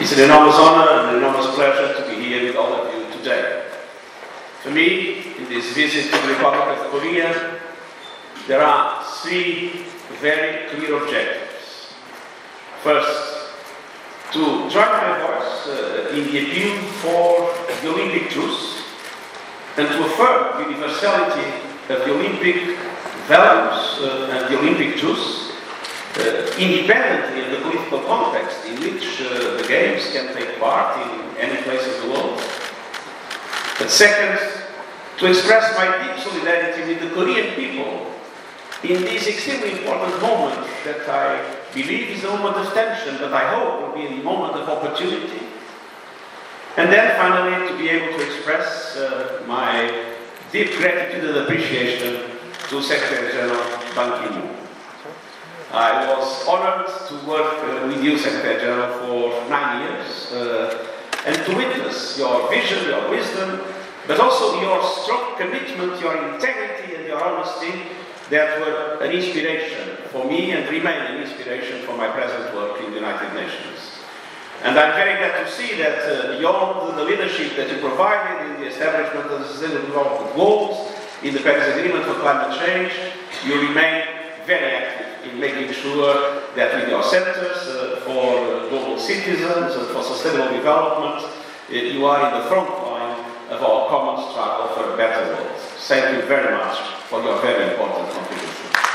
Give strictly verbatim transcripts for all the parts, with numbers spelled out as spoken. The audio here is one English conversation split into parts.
It's an enormous honor and an enormous pleasure to be here with all of you today. For me, in this visit to the Republic of Korea, there are three very clear objectives. First, to join my voice uh, in the appeal for the Olympic truce and to affirm the universality of the Olympic values uh, and the Olympic truce, uh, independently of the political context in which uh, the Games can take part in any place of the world. But second, to express my deep solidarity with the Korean people in this extremely important moment that I believe is a moment of tension, but I hope will be a moment of opportunity. And then finally, to be able to express uh, my deep gratitude and appreciation to Secretary General Ban Ki-moon. I was honored to work uh, with you, Secretary General, for nine years uh, and to witness your vision, your wisdom, but also your strong commitment, your integrity and your honesty that were an inspiration for me and remain an inspiration for my present work in the United Nations. And I'm very glad to see that uh, beyond the leadership that you provided in the establishment of the Sustainable Development Goals, in the Paris Agreement for Climate Change, you remain very active in making sure that with your centers uh, for uh, global citizens and for sustainable development, uh, you are in the front line of our common struggle for a better world. Thank you very much for your very important contribution.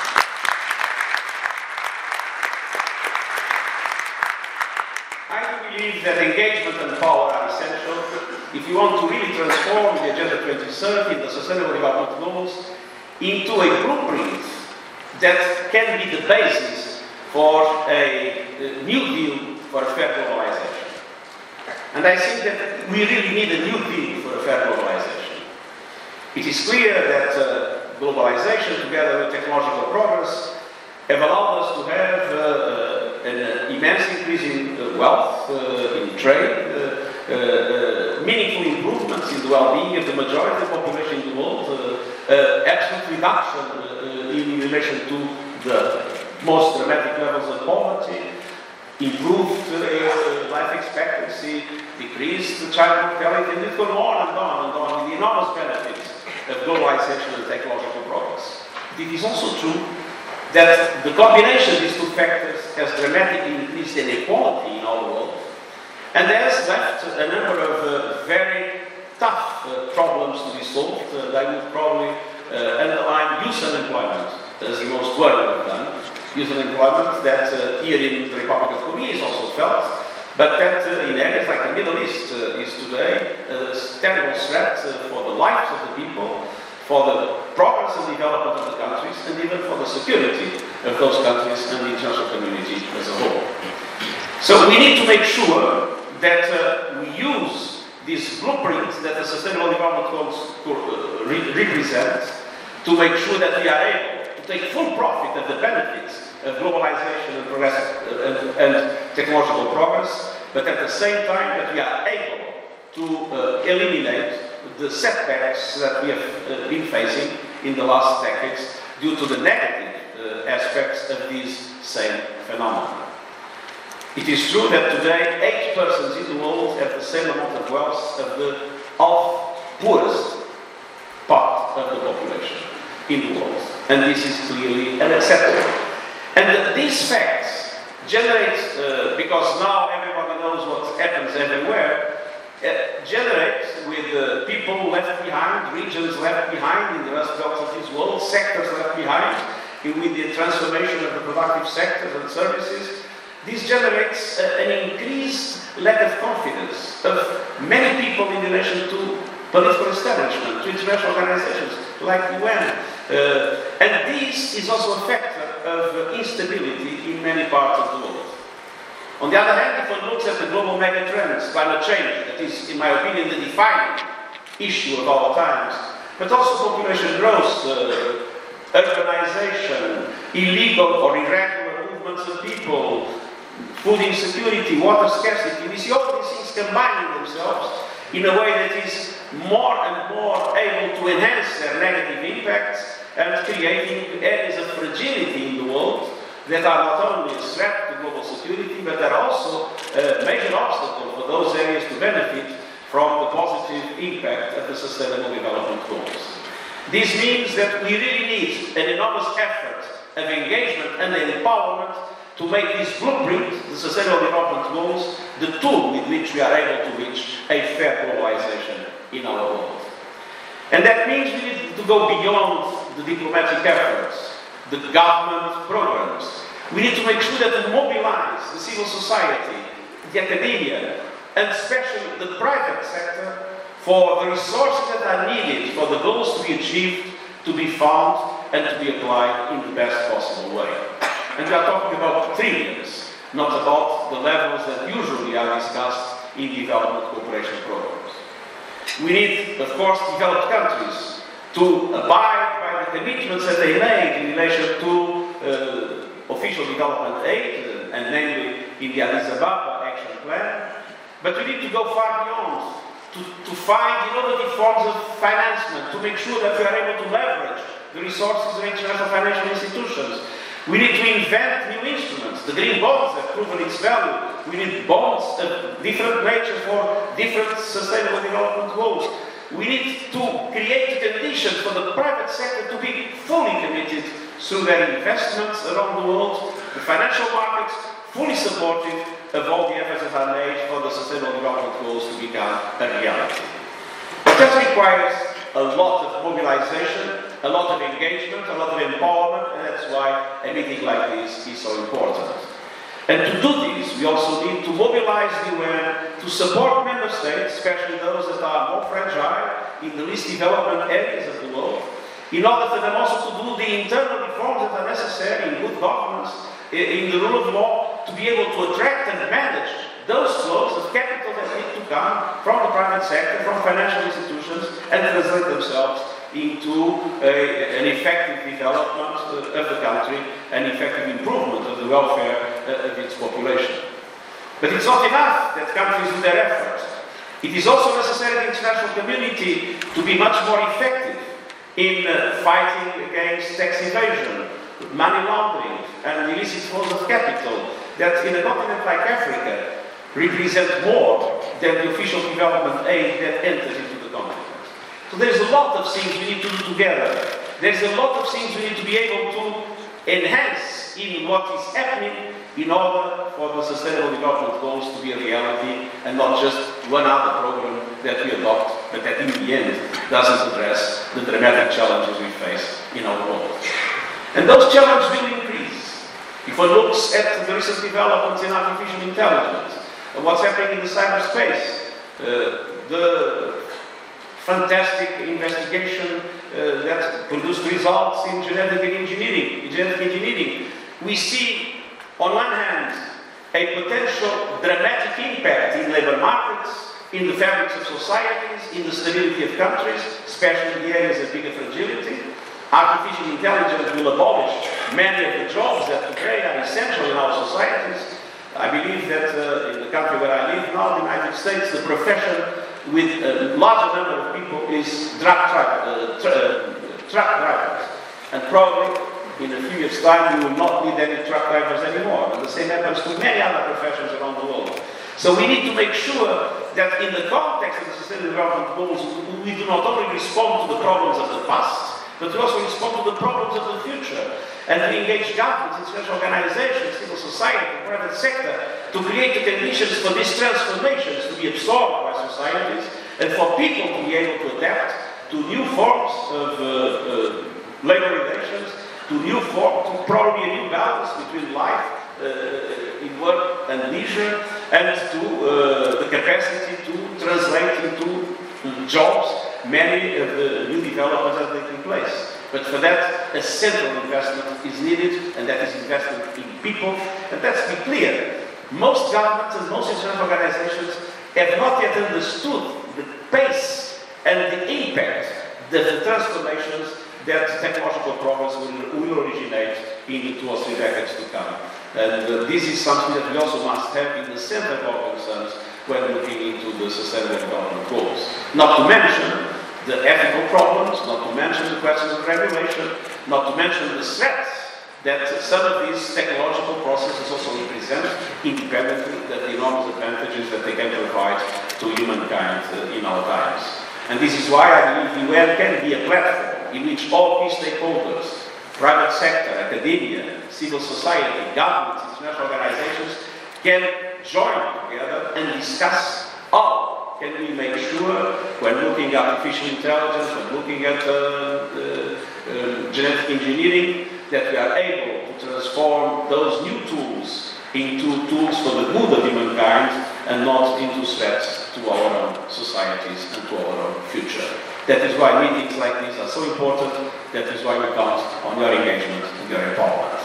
I believe that engagement and power are essential if you want to really transform the Agenda twenty thirty, the Sustainable Development Goals, into a blueprint that can be the basis for a, a new deal for a fair globalization. And I think that we really need a new deal for a fair globalization. It is clear that uh, globalization, together with technological progress, have allowed us to have uh, an uh, immense increase in uh, wealth, uh, in trade, uh, uh, uh, meaningful improvements in the well-being of the majority of the population in the world, uh, uh, absolute reduction uh, in relation to the most dramatic levels of poverty, improved uh, life expectancy, decreased child mortality, and it goes on and on and on with the enormous benefits of globalization and technological progress. It is also true that the combination of these two factors has dramatically increased inequality in our world and has left a number of uh, very tough uh, problems to be solved. Uh, I would probably uh, underline youth unemployment as the most worrying of them. Youth unemployment that uh, here in the Republic of Korea is also felt, but that uh, in areas like the Middle East uh, is today a terrible threat uh, for the lives of the people, for the progress and development of the countries, and even for the security of those countries and the international community as a whole. So we need to make sure that uh, we use this blueprint that the Sustainable Development Goals uh, re represent to make sure that we are able to take full profit of the benefits of globalization and, progress, uh, and, and technological progress, but at the same time that we are able to uh, eliminate the setbacks that we have uh, been facing in the last decades due to the negative uh, aspects of these same phenomena. It is true that today eight persons in the world have the same amount of wealth of the half poorest part of the population in the world, and this is clearly unacceptable. And these facts generate, uh, because now everybody knows what happens everywhere, Uh, generate with uh, people left behind, regions left behind in the rest of this world, sectors left behind, in, with the transformation of the productive sectors and services. This generates uh, an increased lack of confidence of many people in relation to political establishment, to international organizations like the U N. Uh, and this is also a factor of uh, instability in many parts of the world. On the other hand, if one looks at the global megatrends, climate change, that is, in my opinion, the defining issue of our times, but also population growth, uh, urbanization, illegal or irregular movements of people, food insecurity, water scarcity, we see all these things combining themselves in a way that is more and more able to enhance their negative impacts and creating areas of fragility in the world that are not only a threat to global security, but are also uh, major obstacles those areas to benefit from the positive impact of the Sustainable Development Goals. This means that we really need an enormous effort of engagement and empowerment to make this blueprint, the Sustainable Development Goals, the tool with which we are able to reach a fair globalization in our world. And that means we need to go beyond the diplomatic efforts, the government programs. We need to make sure that we mobilize the civil society, the academia, and especially the private sector for the resources that are needed for the goals to be achieved, to be found, and to be applied in the best possible way. And we are talking about trillions, not about the levels that usually are discussed in development cooperation programs. We need, of course, developed countries to abide by the commitments that they made in relation to uh, official development aid, uh, and namely in the Addis Ababa Action Plan. But we need to go far beyond, to, to find innovative forms of financement, to make sure that we are able to leverage the resources of international financial institutions. We need to invent new instruments. The green bonds have proven its value. We need bonds of different nature for different sustainable development goals. We need to create conditions for the private sector to be fully committed through their investments around the world, the financial markets fully supportive of all the efforts that are made for the Sustainable Development Goals to become a reality. But that requires a lot of mobilization, a lot of engagement, a lot of empowerment, and that's why a meeting like this is so important. And to do this, we also need to mobilize the U N to support member states, especially those that are more fragile in the least developed areas of the world, in order for them also to do the internal reforms that are necessary in good governance, in the rule of law, to be able to attract and manage those flows of capital that need to come from the private sector, from financial institutions, and translate themselves into a, an effective development of the country, an effective improvement of the welfare of its population. But it's not enough that countries do their efforts. It is also necessary the international community to be much more effective in uh, fighting against tax evasion, money laundering, and illicit flows of capital that in a continent like Africa represent more than the official development aid that enters into the continent. So there's a lot of things we need to do together. There's a lot of things we need to be able to enhance in what is happening in order for the Sustainable Development Goals to be a reality and not just one other program that we adopt, but that in the end doesn't address the dramatic challenges we face in our world. And those challenges will increase. If one looks at the recent developments in artificial intelligence, and what's happening in the cyberspace, uh, the fantastic investigation uh, that produced results in genetic engineering, in genetic engineering, we see, on one hand, a potential dramatic impact in labor markets, in the fabrics of societies, in the stability of countries, especially in the areas of bigger fragility. Artificial intelligence will abolish many of the jobs that today are essential in our societies. I believe that uh, in the country where I live now, the United States, the profession with a larger number of people is truck, uh, tra uh, truck drivers. And probably in a few years' time we will not need any truck drivers anymore. And the same happens to many other professions around the world. So we need to make sure that in the context of the Sustainable Development Goals, we do not only respond to the problems of the past, but we also respond to the problems of the future. And we engage governments, international organizations, civil society, the private sector, to create the conditions for these transformations to be absorbed by societies, and for people to be able to adapt to new forms of uh, uh, labor relations, to new forms, to probably a new balance between life uh, in work and leisure, and to uh, the capacity to translate into jobs many of the new developments that are taking place. But for that, a central investment is needed, and that is investment in people. And let's be clear, most governments and most international organizations have not yet understood the pace and the impact of the transformations that technological progress will, will originate in the two or three decades to come. And uh, this is something that we also must have in the center of our concerns when looking into the Sustainable Development Goals. Not to mention the ethical problems, not to mention the questions of regulation, not to mention the threats that some of these technological processes also represent independently the enormous advantages that they can provide to humankind uh, in our times. And this is why I believe the U N can be a platform in which all key stakeholders, private sector, academia, civil society, governments, international organizations can join together and discuss how can we make sure, when looking at artificial intelligence, when looking at uh, uh, uh, genetic engineering, that we are able to transform those new tools into tools for the good of humankind and not into threats to our own societies and to our own future. That is why meetings like these are so important. That is why we count on your engagement and your empowerment.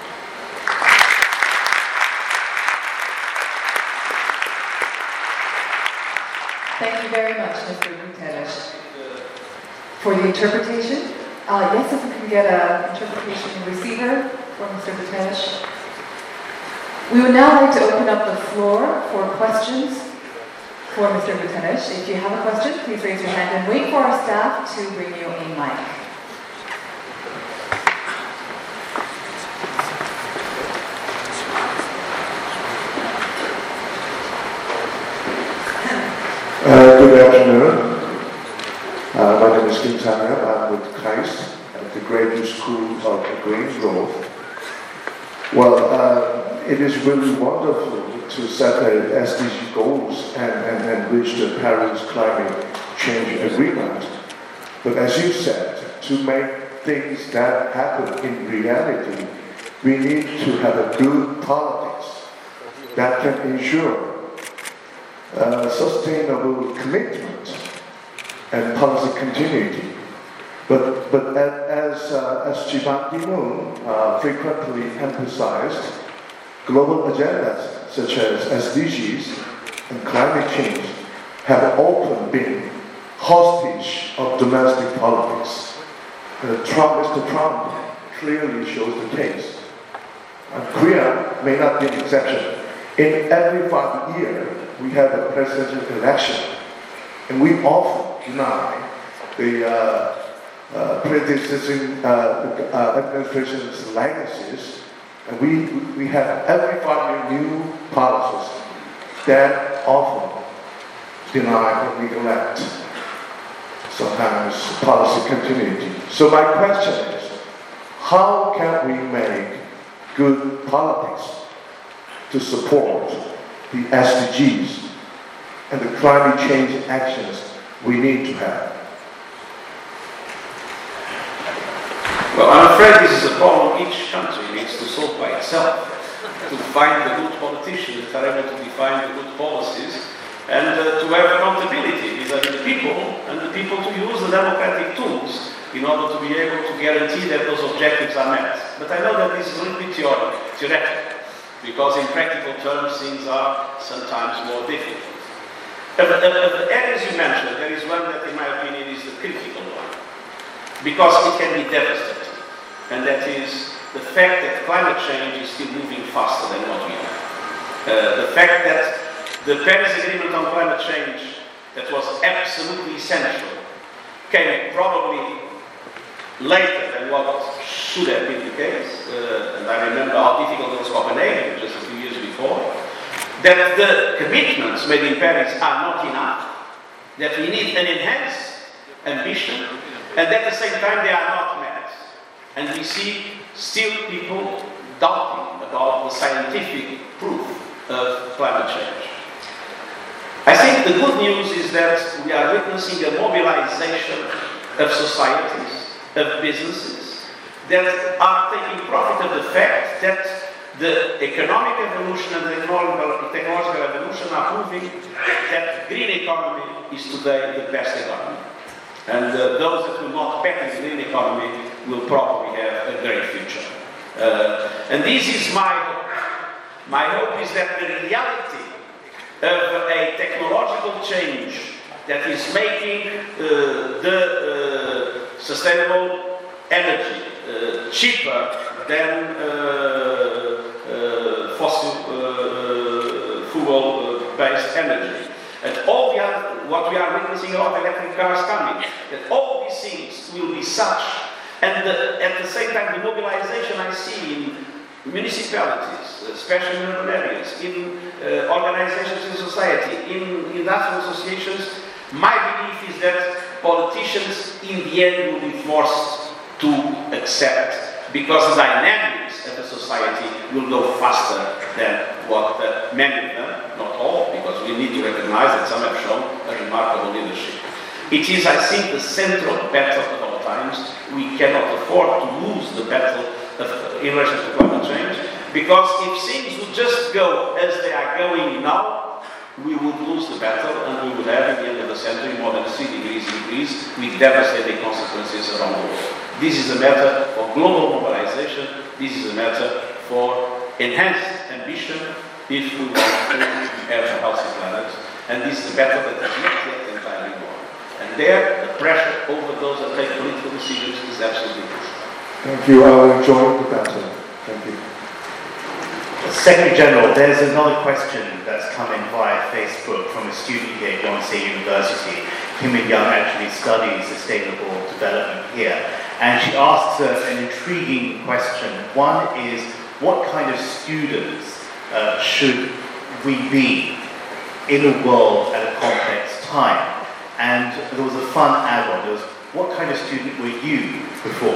Thank you very much, Mister Guterres, for the interpretation. Uh, yes, if we can get an interpretation receiver for Mister Guterres. We would now like to open up the floor for questions for Mister Guterres. If you have a question, please raise your hand and wait for our staff to bring you a mic. Uh, good afternoon. Uh, my name is Kim Sang-Yap. I'm with KAIST at the Graduate School of Green Growth. Well, uh, it is really wonderful to set the S D G goals and, and, and reach the Paris climate change agreement. But as you said, to make things that happen in reality, we need to have a good politics that can ensure Uh, sustainable commitment and policy continuity. But, but as, uh, as Ban Ki-moon uh, frequently emphasized, global agendas such as S D Gs and climate change have often been hostage of domestic politics. Uh, Trump, Mister Trump clearly shows the case. And Korea may not be an exception. In every five years, we have a presidential election, and we often deny the uh, uh, predecessing uh, uh, administration's legacies, and we we have every five years new policies that often deny or neglect sometimes policy continuity. So my question is, how can we make good politics to support the S D Gs and the climate change actions we need to have? Well, I'm afraid this is a problem each country needs to solve by itself, to find the good politicians that are able to define the good policies and uh, to have accountability vis-à-vis the people and the people to use the democratic tools in order to be able to guarantee that those objectives are met. But I know that this is a little bit theoretical, because in practical terms things are sometimes more difficult. Of the, of the areas you mentioned, there is one that in my opinion is the critical one, because it can be devastating, and that is the fact that climate change is still moving faster than what we are. Uh, the fact that the Paris Agreement on climate change, that was absolutely essential, came probably later than what should have been the case, uh, and I remember how difficult it was Copenhagen just a few years before, that the commitments made in Paris are not enough, that we need an enhanced ambition, and at the same time they are not met. And we see still people doubting about the scientific proof of climate change. I think the good news is that we are witnessing a mobilization of societies, of businesses, that are taking profit of the fact that the economic evolution and the technological, technological evolution are proving that green economy is today the best economy. And uh, those that will not bet in the green economy will probably have a great future. Uh, and this is my hope. My hope is that the reality of a technological change that is making uh, the uh, sustainable energy uh, cheaper than uh, uh, fossil uh, fuel-based energy. And all the other, what we are witnessing of electric cars coming, that all these things will be such And the, at the same time, the mobilization I see in municipalities, especially in urban areas, in uh, organizations in society, in industrial associations, my belief is that politicians in the end will be forced to accept, because the dynamics of the society will go faster than what uh, many of them, not all, because we need to recognize that some have shown a remarkable leadership. It is, I think, the central battle of our times. We cannot afford to lose the battle of, in relation to climate change, because if things would just go as they are going now, we would lose the battle, and we would have, at the end of the century, more than three degrees increase with devastating consequences around the world. This is a matter for global mobilization. This is a matter for enhanced ambition if we want to have a healthy planet. And this is a battle that is not yet entirely won. And there, the pressure over those that take political decisions is absolutely crucial. Thank you. I'll join the battle. Thank you. Secretary General, there's another question that's come in via Facebook from a student here at Yonsei University. Kim Young actually studies sustainable development here. And she asks uh, an intriguing question. One is, what kind of students uh, should we be in a world at a complex time? And there was a fun add-on. There was, what kind of student were you before?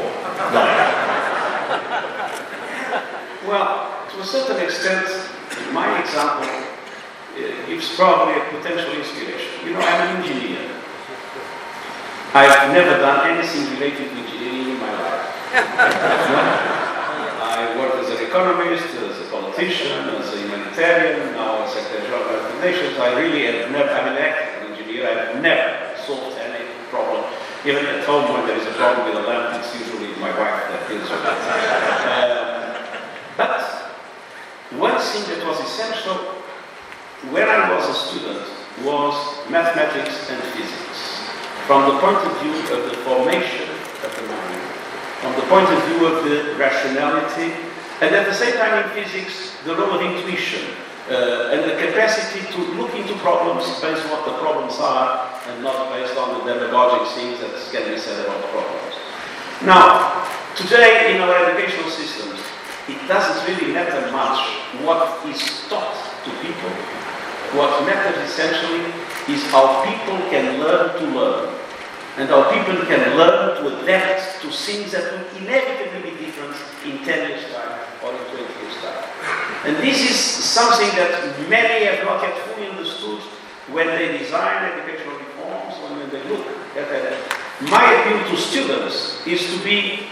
Well, to a certain extent, my example uh, gives probably a potential inspiration. You know, I'm an engineer. I've never done anything related to engineering in my life. I worked as an economist, as a politician, as a humanitarian, now as Secretary General of the United Nations. I really have never, I'm an active engineer, I've never solved any problem. Even at home, when there is a problem with a lamp, it's usually my wife that deals with it. Uh, but one thing that was essential when I was a student was mathematics and physics. From the point of view of the formation of the mind, from the point of view of the rationality, and at the same time in physics, the role of intuition, uh, and the capacity to look into problems based on what the problems are, and not based on the demagogic things that can be said about the problems. Now, today in our educational systems, it doesn't really matter much what is taught to people. What matters essentially is how people can learn to learn, and how people can learn to adapt to things that will inevitably be different in ten years' time or in twenty years' time. And this is something that many have not yet fully understood when they design educational reforms, when they look at it. My appeal to students is to be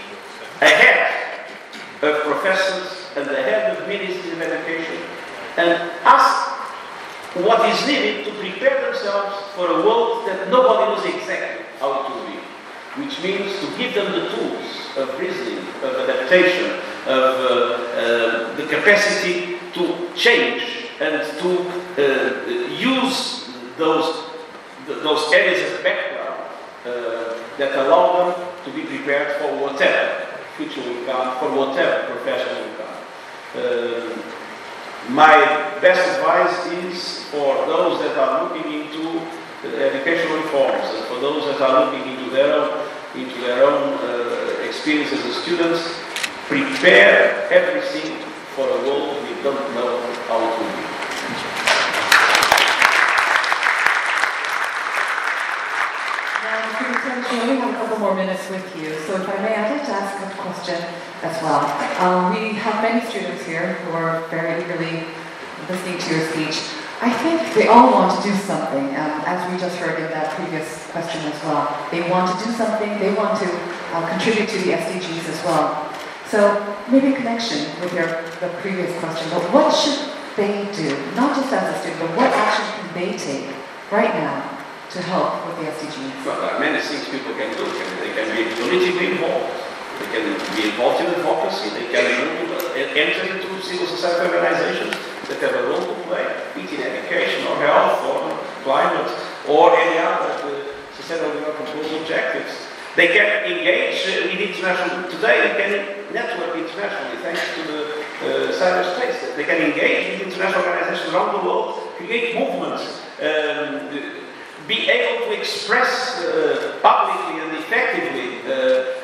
ahead of professors and ahead of ministries of education, and ask what is needed to prepare themselves for a world that nobody knows exactly how it will be. Which means to give them the tools of reasoning, of adaptation, of uh, uh, the capacity to change and to uh, use those, those areas of background uh, that allow them to be prepared for whatever future will come, for whatever profession will come. Uh, My best advice is for those that are looking into educational reforms, and for those that are looking into their own, into their own uh, experiences as students, prepare everything for a world we don't know how it will be. We only have a couple more minutes with you, so if I may, I'd like to ask a question as well. Um, we have many students here who are very eagerly listening to your speech. I think they all want to do something, um, as we just heard in that previous question as well. They want to do something, they want to uh, contribute to the S D Gs as well. So maybe a connection with your, the previous question, but what should they do, not just as a student, but what action can they take right now to help with the S D Gs? Well, there are many things people can do. They can be politically involved. They can be involved in advocacy. They can enter into civil society organizations that have a role to play, be it in education or health or climate or any other uh, sustainable development goals objectives. They can engage uh, in international, today they can network internationally thanks to the uh, cyberspace. They can engage in international organizations around the world, create movements, um, the, be able to express uh, publicly and effectively uh,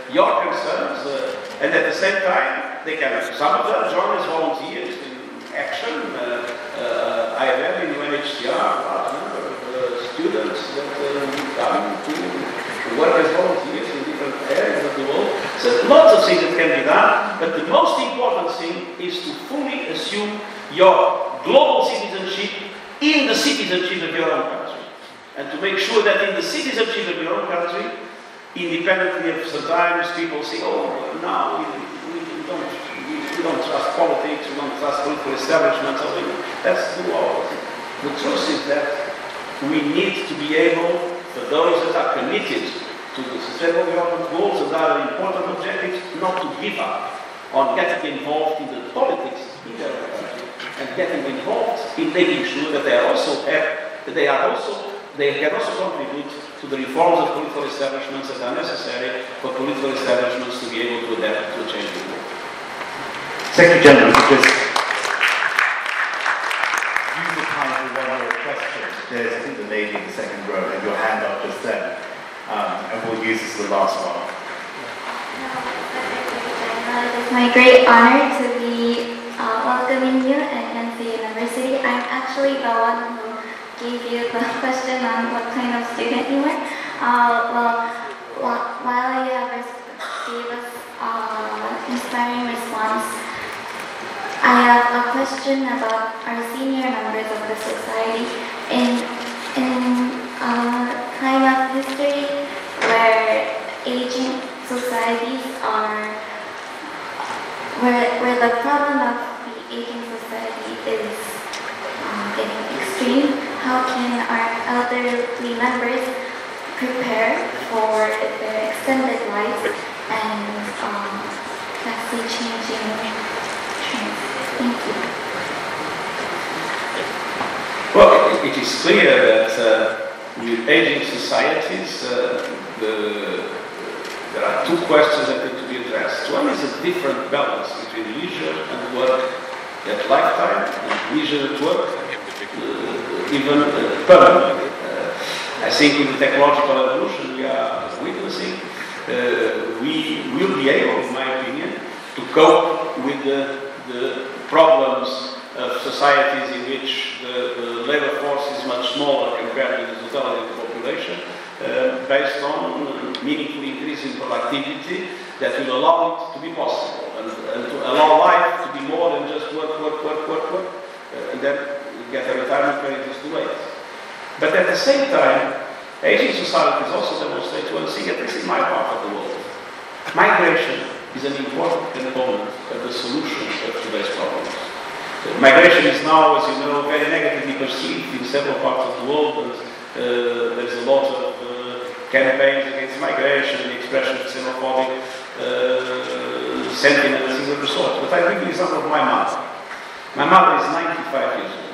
your concerns, uh, and at the same time, they can, some of them join as volunteers in action. Uh, uh, I have in U N H C R a large number of uh, students that uh, come to work as volunteers in different areas of the world. So lots of things that can be done, but the most important thing is to fully assume your global citizenship in the citizenship of your own country. And to make sure that in the citizenship of your own country, independently of sometimes people say, oh, now we, we, don't, we, we don't trust politics, we don't trust political establishments, so we, let's do all of it. The truth is that we need to be able, for those that are committed to the Sustainable Development Goals and other important objectives, not to give up on getting involved in the politics in their country and getting involved in making sure that they are also have, that they are also they can also contribute to the reforms of political establishments that are necessary for political establishments to be able to adapt to a changing world. Secretary General, just use the time for one more question. There's, I think, the lady in the second row, and your hand up just then. Um, and we'll use this as the last one. It is my great honor to be uh, welcoming you at Yonsei University. I'm actually the one who gave you the question on what kind of student you were. Uh, well, while you have gave us uh, inspiring response, I have a question about our senior members of the society. In in a time of history where aging societies are, where where the problem of the aging society is um, getting extreme. How can our elderly members prepare for their extended life and um, drastically changing trends? Thank you. Well, it, it is clear that uh, with aging societies, uh, the, there are two questions that need to be addressed. One is a different balance between leisure and work at lifetime and leisure at work. Uh, even uh, permanently. Uh, I think with the technological evolution we are witnessing, uh, we will be able, in my opinion, to cope with the, the problems of societies in which the, the labor force is much smaller compared to the totality of the population, uh, based on meaningfully increasing productivity that will allow it to be possible and, and to allow life to be more than just work, work, work, work, work, uh, and then get a retirement when it is too late. But at the same time, aging societies also demonstrate one thing, at least in my part of the world. Migration is an important component of the solution of today's problems. So migration is now, as you know, very negatively perceived in several parts of the world, and uh, there's a lot of uh, campaigns against migration, the expression of xenophobic uh, sentiments and of the sort. But I bring the example of my mother. My mother is ninety-five years old.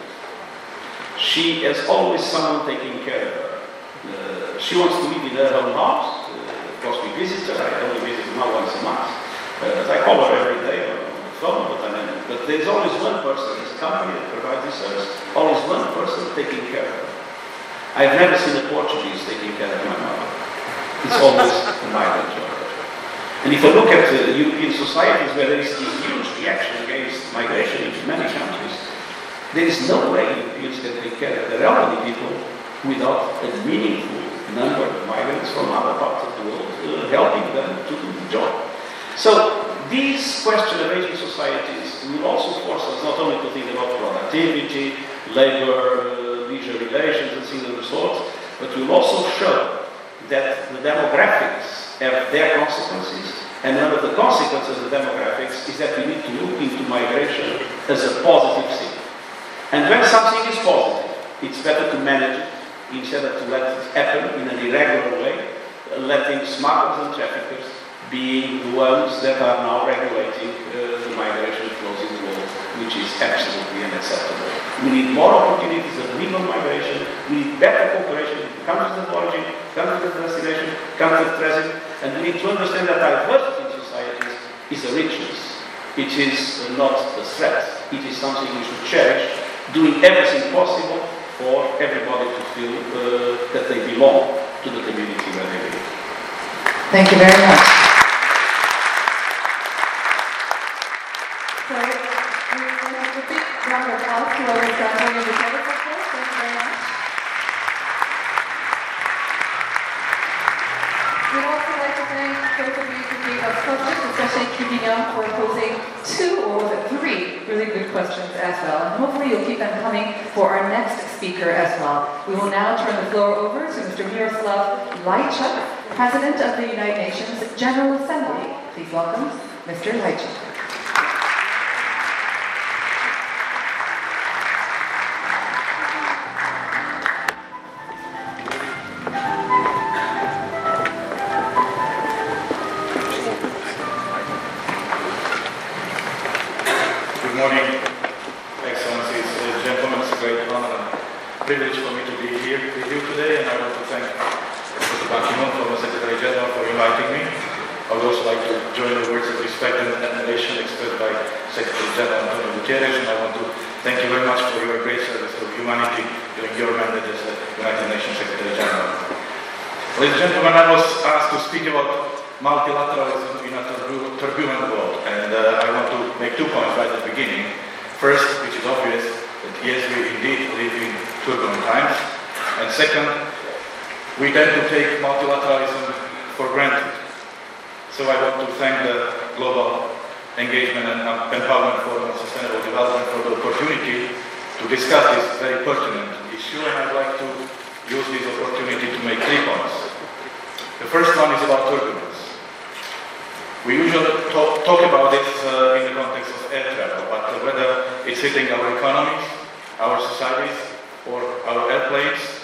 She has always someone taking care of her. Uh, she wants to live in her own house. Uh, of course, we visit her. I only visit her now once a month. Uh, I call her every day on the phone, but, I mean, but there's always one person, this company that provides this service, always one person taking care of her. I've never seen a Portuguese taking care of my mother. It's always a migrant worker. And if I look at uh, European societies where there is this huge reaction against migration in many countries, there is no way Europeans can take care of their elderly people without a meaningful number of migrants from other parts of the world uh, helping them to do the job. So this question of aging societies will also force us not only to think about productivity, labor, uh, leisure relations and things of the sort, but will also show that the demographics have their consequences, and one of the consequences of the demographics is that we need to look into migration as a positive thing. And when something is positive, it's better to manage it instead of to let it happen in an irregular way, letting smugglers and traffickers being the ones that are now regulating uh, the migration flows in the world, which is absolutely unacceptable. We need more opportunities of legal migration, we need better cooperation with countries of origin, countries of destination, countries of transit, and we need to understand that diversity in societies is a richness. It is not a threat. It is something we should cherish, doing everything possible for everybody to feel uh, that they belong to the community where they live. Thank you very much. Young for posing two, or was it three, really good questions as well. And hopefully you'll keep them coming for our next speaker as well. We will now turn the floor over to Mister Miroslav Lajcak, President of the United Nations General Assembly. Please welcome Mister Lajcak. Good morning, Excellencies, uh, gentlemen. It's a great honor and privilege for me to be here with you today, and I want to thank Mister Ban Ki-moon, former Secretary General, for inviting me. I would also like to join the words of respect and admiration expressed by Secretary General Antonio Guterres, and I want to thank you very much for your great service to humanity during your mandate as the United Nations Secretary General. Ladies and gentlemen, I was asked to speak about multilateralism in a turbu turbulent world, and uh, I want to make two points right at the beginning. First, which is obvious, that yes, we indeed live in turbulent times, and second, we tend to take multilateralism for granted. So I want to thank the Global Engagement and Empowerment Forum on Sustainable Development for the opportunity to discuss this very pertinent issue, and I'd like to use this opportunity to make three points. The first one is about turbulence. We usually talk, talk about it uh, in the context of air travel, but uh, whether it's hitting our economies, our societies, or our airplanes,